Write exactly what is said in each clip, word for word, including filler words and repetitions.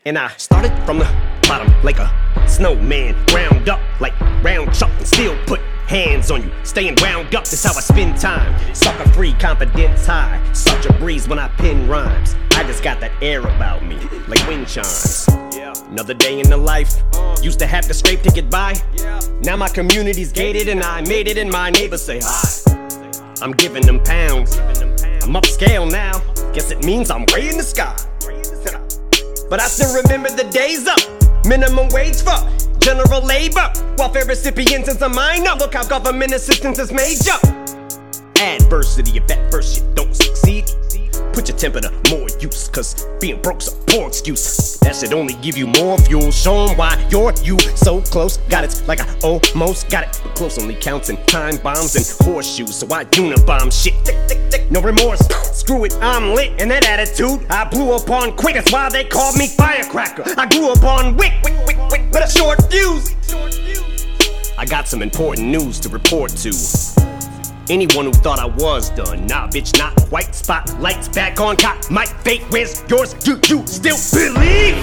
And I started from the bottom like a snowman, ground up like round chuck and still put hands on you, staying wound up, that's how I spend time. Sucker free, confidence high, such a breeze when I pen rhymes. I just got that air about me, like wind chimes. Another day in the life, used to have to scrape to get by. Now my community's gated and I made it and my neighbors say hi. I'm giving them pounds, I'm upscale now, guess it means I'm way in the sky. But I still remember the days up, minimum wage for general labor, welfare recipients since I'm minor. Look how government assistance is major. Adversity, if that first shit don't succeed, put your temper to more use, cause being broke's a poor excuse. That should only give you more fuel. Show 'em why you're you so close. Got it like I almost got it, but close only counts in time bombs and horseshoes. So I unibomb shit, tick, tick, tick, no remorse. Screw it, I'm lit, and that attitude I blew up on quick. That's why they called me firecracker. I grew up on wick, wick, wick, wick, with a short fuse. I got some important news to report to anyone who thought I was done. Nah, bitch, not quite. Spotlights back on cop. My fate, where's yours? Do you still believe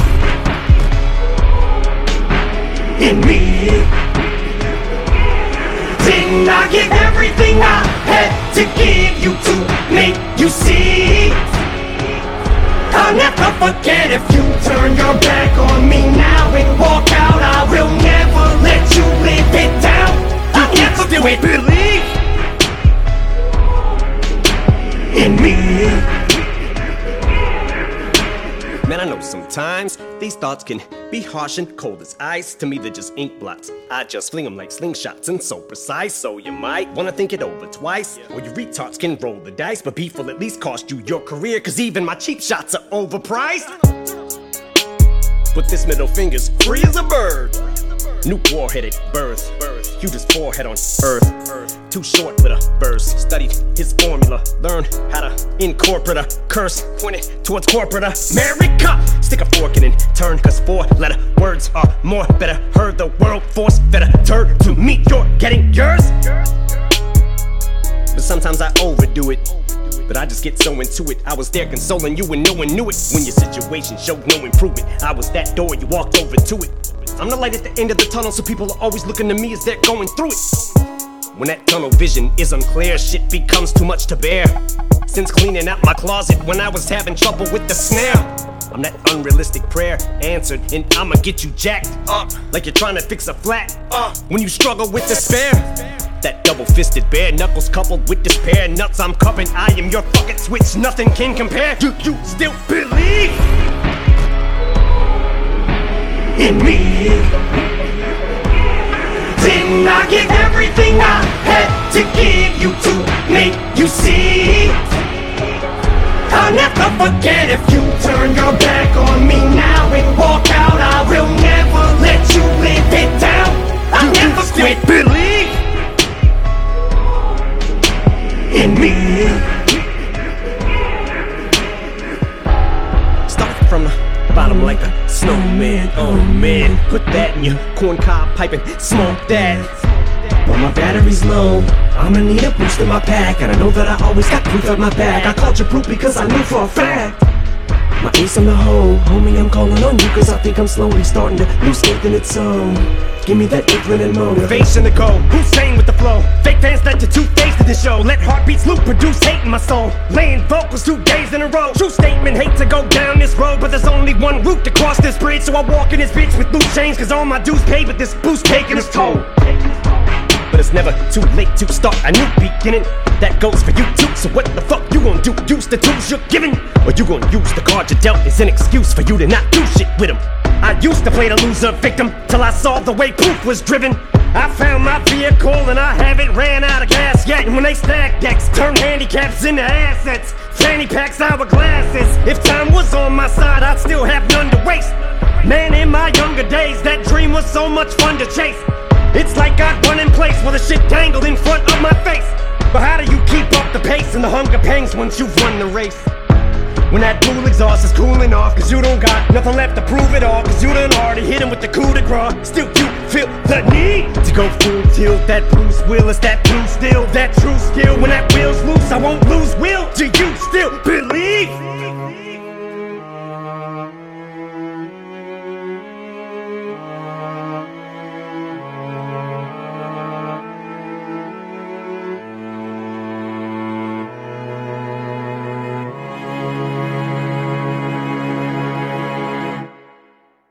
in me? Didn't I give everything I had to give you to make you see? I'll never forget if you turn your back on me now and walk out. I will never let you live it down. I'll never still believe in me. Man, I know sometimes these thoughts can be harsh and cold as ice. To me, they're just ink blots. I just fling them like slingshots and so precise. So you might wanna think it over twice, or you retards can roll the dice. But beef will at least cost you your career, cause even my cheap shots are overpriced. But this middle finger's free as a bird. Nuke warhead at birth, hugest forehead on earth. Too short with a verse. Studied his formula, learned how to incorporate a curse, pointed towards corporate America. Stick a fork in and turn, cause four letter words are more better heard. The world force fed a turd to meet your getting yours. But sometimes I overdo it, but I just get so into it. I was there consoling you and no one knew it. When your situation showed no improvement, I was that door, you walked over to it. I'm the light at the end of the tunnel, so people are always looking to me as they're going through it. When that tunnel vision is unclear, shit becomes too much to bear. Since cleaning out my closet when I was having trouble with the snare, I'm that unrealistic prayer answered, and I'ma get you jacked up like you're trying to fix a flat uh, when you struggle with despair. That double-fisted bare knuckles coupled with despair nuts I'm cupping. I am your fucking switch, nothing can compare. Do you still believe in me? Didn't I give everything I had to give you to make you see? I'll never forget if you turn your back on me now and walk out. I will never let you live it down. I'll Do never quit believe in me. Start from the bottom like a snowman, oh man. Put that in your corncob pipe and smoke that. When my battery's low, I'ma need a boost in my pack. And I know that I always got proof at my back. I called you proof because I knew for a fact my ace on the hole. Homie, I'm calling on you cause I think I'm slowly starting to lose faith in its own. Give me that inkling and motivation to go. Hussein with the flow. Fake fans let you two-faced to the show. Let heartbeats loop, produce hate in my soul. Laying vocals two days in a row. True statement, hate to go down this road, but there's only one route to cross this bridge. So I walk in this bitch with loose chains, cause all my dues paid, but this boost taking its toll. But it's never too late to start a new beginning. That goes for you too, so what the fuck you gon' do? Use the tools you're given, or you gon' use the card you dealt as an excuse for you to not do shit with them? I used to play the loser victim, till I saw the way proof was driven. I found my vehicle and I haven't ran out of gas yet. And when they stack decks, turn handicaps into assets. Fanny packs, hourglasses. If time was on my side, I'd still have none to waste. Man, in my younger days, that dream was so much fun to chase. It's like I'd run in place while the shit dangled in front of my face. But how do you keep up the pace and the hunger pangs once you've run the race? When that blue exhaust is cooling off, cause you don't got nothing left to prove it all, cause you done already hit him with the coup de grace. Still you feel the need to go full tilt. That Bruce Willis, that blue still, that true skill. When that wheel's loose, I won't lose will. Do you still believe